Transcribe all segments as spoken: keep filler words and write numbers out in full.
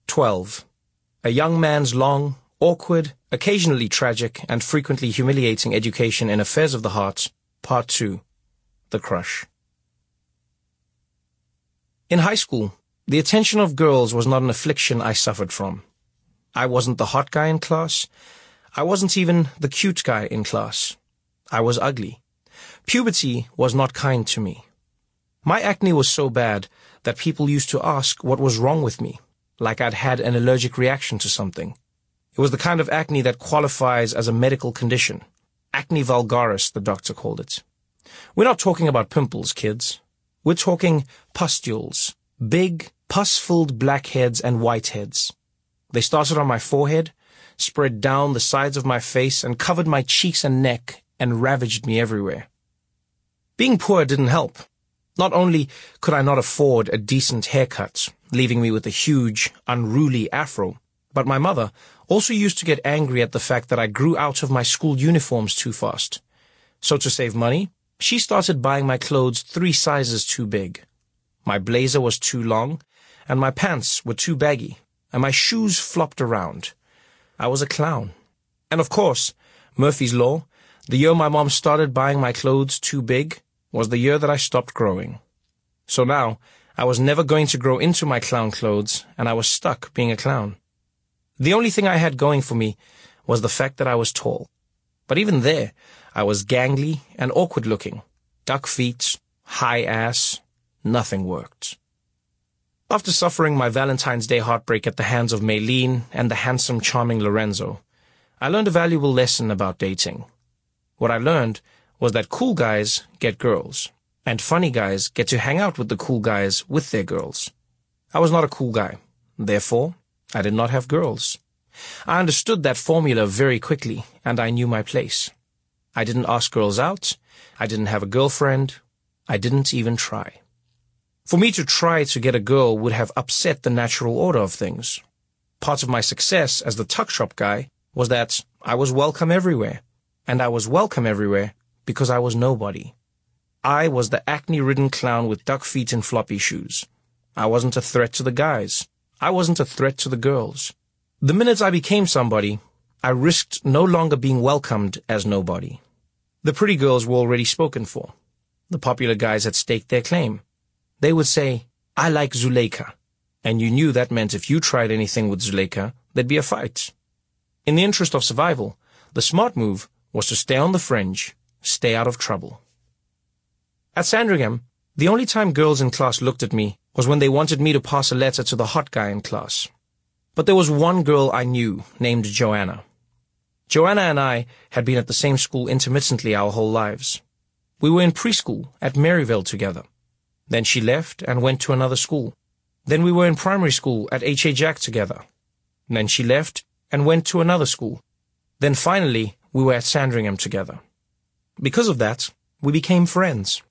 twelve. A young man's long, awkward, occasionally tragic, and frequently humiliating education in affairs of the heart, Part two. The Crush. In high school, the attention of girls was not an affliction I suffered from. I wasn't the hot guy in class. I wasn't even the cute guy in class. I was ugly. Puberty was not kind to me. My acne was so bad that people used to ask what was wrong with me, like I'd had an allergic reaction to something. It was the kind of acne that qualifies as a medical condition. Acne vulgaris, the doctor called it. We're not talking about pimples, kids. We're talking pustules, big, pus-filled blackheads and whiteheads. They started on my forehead, spread down the sides of my face, and covered my cheeks and neck, and ravaged me everywhere. Being poor didn't help. Not only could I not afford a decent haircut, leaving me with a huge, unruly afro, but my mother also used to get angry at the fact that I grew out of my school uniforms too fast. So to save money, she started buying my clothes three sizes too big. My blazer was too long, and my pants were too baggy, and my shoes flopped around. I was a clown. And of course, Murphy's Law, the year my mom started buying my clothes too big, was the year that I stopped growing. So now, I was never going to grow into my clown clothes, and I was stuck being a clown. The only thing I had going for me was the fact that I was tall. But even there, I was gangly and awkward-looking. Duck feet, high ass, nothing worked. After suffering my Valentine's Day heartbreak at the hands of Maylene and the handsome, charming Lorenzo, I learned a valuable lesson about dating. What I learned was that cool guys get girls, and funny guys get to hang out with the cool guys with their girls. I was not a cool guy. Therefore, I did not have girls. I understood that formula very quickly, and I knew my place. I didn't ask girls out. I didn't have a girlfriend. I didn't even try. For me to try to get a girl would have upset the natural order of things. Part of my success as the tuck shop guy was that I was welcome everywhere, and I was welcome everywhere because I was nobody. I was the acne-ridden clown with duck feet and floppy shoes. I wasn't a threat to the guys. I wasn't a threat to the girls. The minute I became somebody, I risked no longer being welcomed as nobody. The pretty girls were already spoken for. The popular guys had staked their claim. They would say, "I like Zuleika," and you knew that meant if you tried anything with Zuleika, there'd be a fight. In the interest of survival, the smart move was to stay on the fringe, stay out of trouble. At Sandringham, the only time girls in class looked at me was when they wanted me to pass a letter to the hot guy in class. But there was one girl I knew named Joanna. Joanna and I had been at the same school intermittently our whole lives. We were in preschool at Maryvale together. Then she left and went to another school. Then we were in primary school at H A Jack together. Then she left and went to another school. Then finally, we were at Sandringham together. Because of that, we became friends.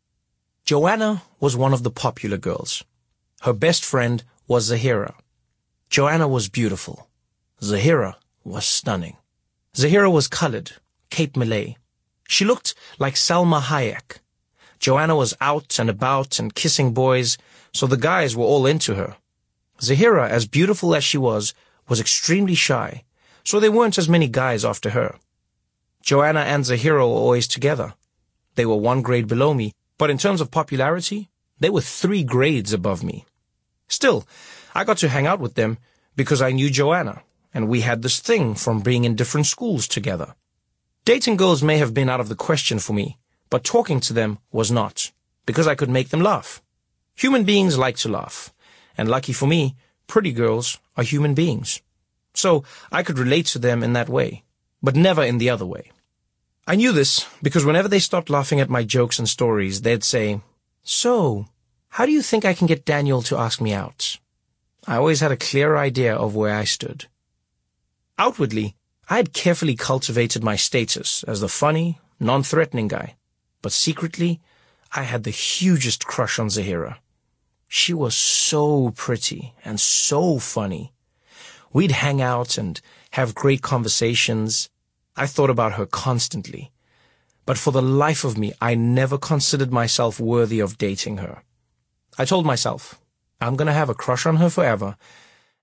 Joanna was one of the popular girls. Her best friend was Zahira. Joanna was beautiful. Zahira was stunning. Zahira was colored, Cape Malay. She looked like Salma Hayek. Joanna was out and about and kissing boys, so the guys were all into her. Zahira, as beautiful as she was, was extremely shy, so there weren't as many guys after her. Joanna and Zahira were always together. They were one grade below me, but in terms of popularity, they were three grades above me. Still, I got to hang out with them because I knew Joanna, and we had this thing from being in different schools together. Dating girls may have been out of the question for me, but talking to them was not, because I could make them laugh. Human beings like to laugh, and lucky for me, pretty girls are human beings. So I could relate to them in that way, but never in the other way. I knew this because whenever they stopped laughing at my jokes and stories, they'd say, "So, how do you think I can get Daniel to ask me out?" I always had a clear idea of where I stood. Outwardly, I had carefully cultivated my status as the funny, non-threatening guy, but secretly, I had the hugest crush on Zahira. She was so pretty and so funny. We'd hang out and have great conversations. I thought about her constantly. But for the life of me, I never considered myself worthy of dating her. I told myself, I'm going to have a crush on her forever,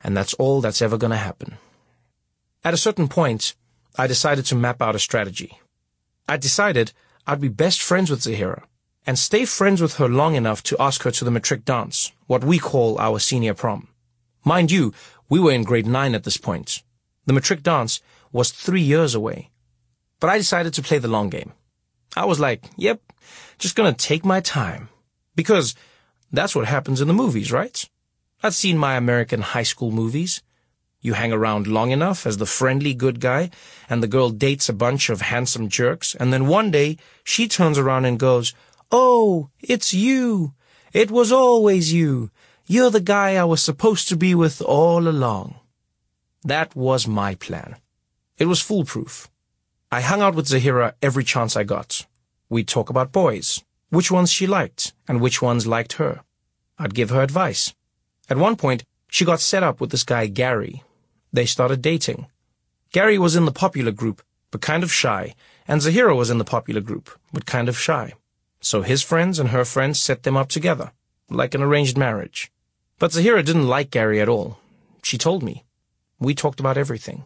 and that's all that's ever going to happen. At a certain point, I decided to map out a strategy. I decided I'd be best friends with Zahira and stay friends with her long enough to ask her to the matric dance, what we call our senior prom. Mind you, we were in grade nine at this point. The matric dance was three years away. But I decided to play the long game. I was like, yep, just gonna take my time. Because that's what happens in the movies, right? I've seen my American high school movies. You hang around long enough as the friendly good guy, and the girl dates a bunch of handsome jerks, and then one day she turns around and goes, "Oh, it's you. It was always you. You're the guy I was supposed to be with all along." That was my plan. It was foolproof. I hung out with Zahira every chance I got. We'd talk about boys, which ones she liked, and which ones liked her. I'd give her advice. At one point, she got set up with this guy, Gary. They started dating. Gary was in the popular group, but kind of shy, and Zahira was in the popular group, but kind of shy. So his friends and her friends set them up together, like an arranged marriage. But Zahira didn't like Gary at all. She told me. We talked about everything.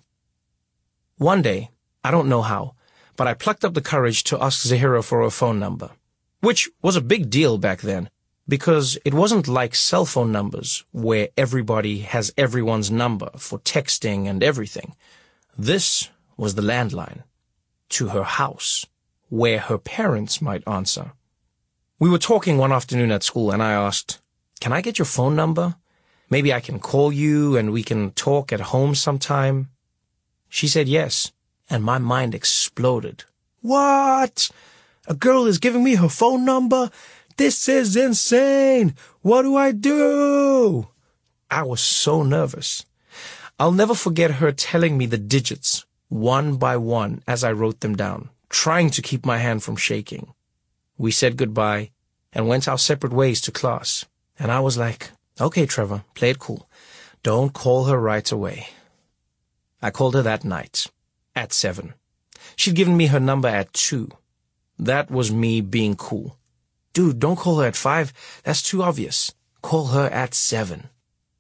One day, I don't know how, but I plucked up the courage to ask Zahira for her phone number, which was a big deal back then, because it wasn't like cell phone numbers, where everybody has everyone's number for texting and everything. This was the landline, to her house, where her parents might answer. We were talking one afternoon at school, and I asked, "Can I get your phone number? Maybe I can call you and we can talk at home sometime." She said yes, and my mind exploded. What? A girl is giving me her phone number? This is insane! What do I do? I was so nervous. I'll never forget her telling me the digits, one by one, as I wrote them down, trying to keep my hand from shaking. We said goodbye and went our separate ways to class, and I was like, "Okay, Trevor, play it cool. Don't call her right away." I called her that night, at seven. She'd given me her number at two. That was me being cool. "Dude, don't call her at five. That's too obvious. Call her at seven."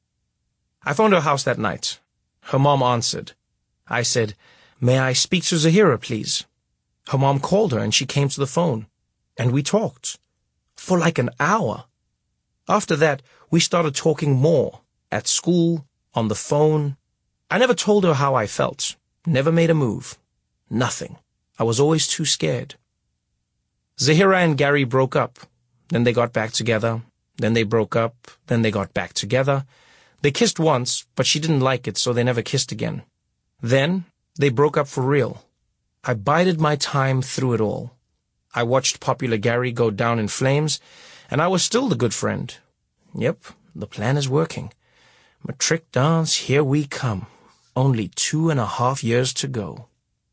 I phoned her house that night. Her mom answered. I said, "May I speak to Zahira, please?" Her mom called her and she came to the phone. And we talked. For like an hour. After that, we started talking more. At school, on the phone. I never told her how I felt. Never made a move. Nothing. I was always too scared. Zahira and Gary broke up. Then they got back together. Then they broke up. Then they got back together. They kissed once, but she didn't like it, so they never kissed again. Then they broke up for real. I bided my time through it all. I watched popular Gary go down in flames, and I was still the good friend. Yep, the plan is working. Matric dance, here we come. Only two and a half years to go.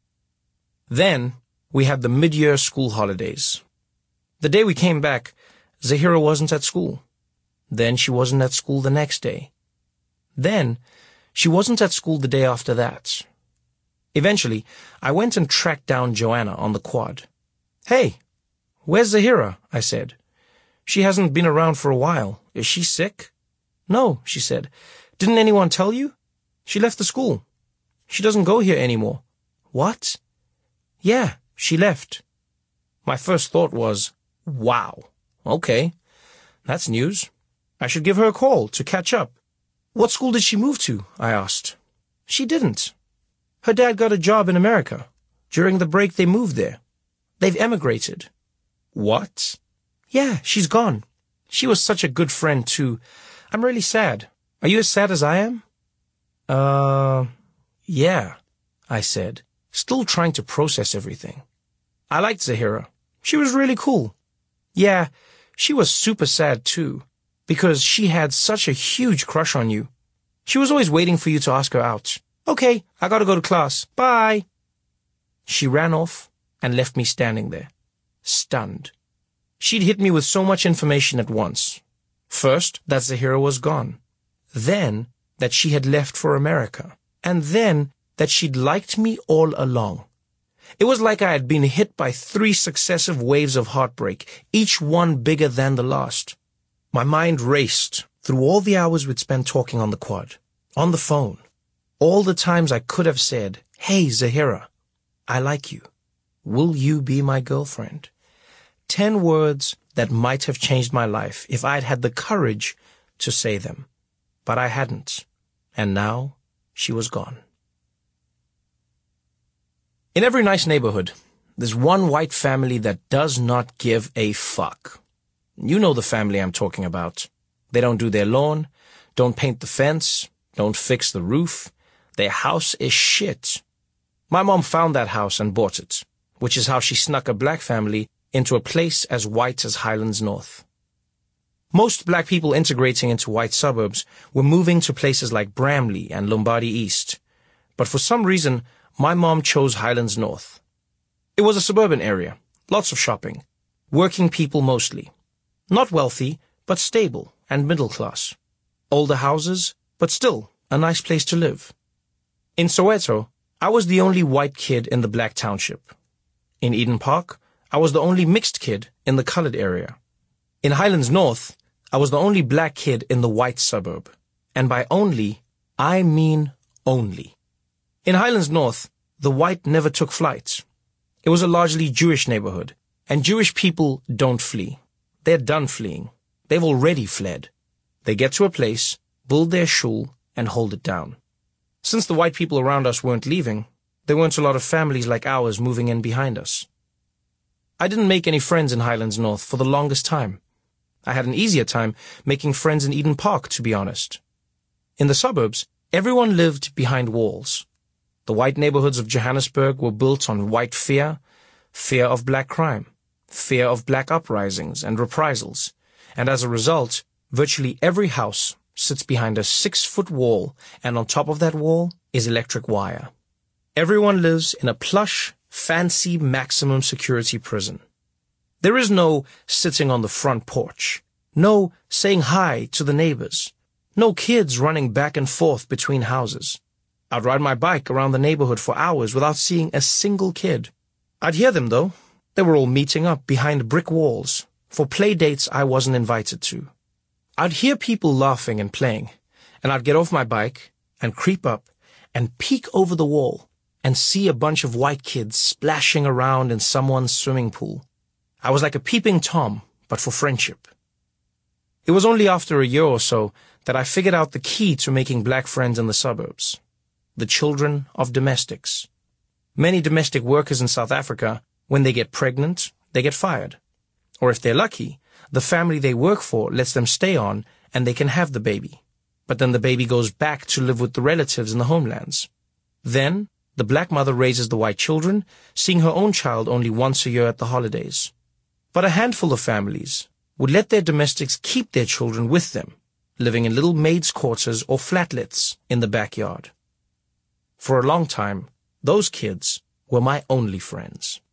Then we had the mid-year school holidays. The day we came back, Zahira wasn't at school. Then she wasn't at school the next day. Then she wasn't at school the day after that. Eventually, I went and tracked down Joanna on the quad. "Hey, where's Zahira?" I said. "She hasn't been around for a while. Is she sick?" "No," she said. "Didn't anyone tell you? She left the school. She doesn't go here anymore." "What?" "Yeah, she left." My first thought was, wow, okay, that's news. I should give her a call to catch up. "What school did she move to?" I asked. "She didn't. Her dad got a job in America. During the break, they moved there. They've emigrated." "What?" "Yeah, she's gone. She was such a good friend, too. I'm really sad. Are you as sad as I am?" Uh, yeah, I said, still trying to process everything. I liked Zahira. She was really cool. Yeah, she was super sad, too, because she had such a huge crush on you. She was always waiting for you to ask her out. "Okay, I gotta go to class. Bye." She ran off and left me standing there, stunned. She'd hit me with so much information at once. First, that Zahira was gone. Then, that she had left for America. And then, that she'd liked me all along. It was like I had been hit by three successive waves of heartbreak, each one bigger than the last. My mind raced through all the hours we'd spent talking on the quad. on the phone, all the times I could have said, "Hey, Zahira, I like you. Will you be my girlfriend?" Ten words that might have changed my life if I'd had the courage to say them. But I hadn't. And now she was gone. In every nice neighborhood, there's one white family that does not give a fuck. You know the family I'm talking about. They don't do their lawn, don't paint the fence, don't fix the roof. Their house is shit. My mom found that house and bought it, which is how she snuck a black family into a place as white as Highlands North. Most black people integrating into white suburbs were moving to places like Bramley and Lombardy East, but for some reason, my mom chose Highlands North. It was a suburban area, lots of shopping, working people mostly. Not wealthy, but stable and middle class. Older houses, but still a nice place to live. In Soweto, I was the only white kid in the black township. In Eden Park, I was the only mixed kid in the colored area. In Highlands North, I was the only black kid in the white suburb. And by only, I mean only. In Highlands North, the white never took flight. It was a largely Jewish neighborhood, and Jewish people don't flee. They're done fleeing. They've already fled. They get to a place, build their shul, and hold it down. Since the white people around us weren't leaving, there weren't a lot of families like ours moving in behind us. I didn't make any friends in Highlands North for the longest time. I had an easier time making friends in Eden Park, to be honest. In the suburbs, everyone lived behind walls. The white neighborhoods of Johannesburg were built on white fear, fear of black crime, fear of black uprisings and reprisals, and as a result, virtually every house sits behind a six-foot wall, and on top of that wall is electric wire. Everyone lives in a plush, fancy maximum security prison. There is no sitting on the front porch, no saying hi to the neighbors, no kids running back and forth between houses. I'd ride my bike around the neighborhood for hours without seeing a single kid. I'd hear them, though. They were all meeting up behind brick walls for play dates I wasn't invited to. I'd hear people laughing and playing, and I'd get off my bike and creep up and peek over the wall and see a bunch of white kids splashing around in someone's swimming pool. I was like a peeping Tom, but for friendship. It was only after a year or so that I figured out the key to making black friends in the suburbs. The children of domestics. Many domestic workers in South Africa, when they get pregnant, they get fired. Or if they're lucky, the family they work for lets them stay on and they can have the baby. But then the baby goes back to live with the relatives in the homelands. Then, the black mother raises the white children, seeing her own child only once a year at the holidays. But a handful of families would let their domestics keep their children with them, living in little maids' quarters or flatlets in the backyard. For a long time, those kids were my only friends.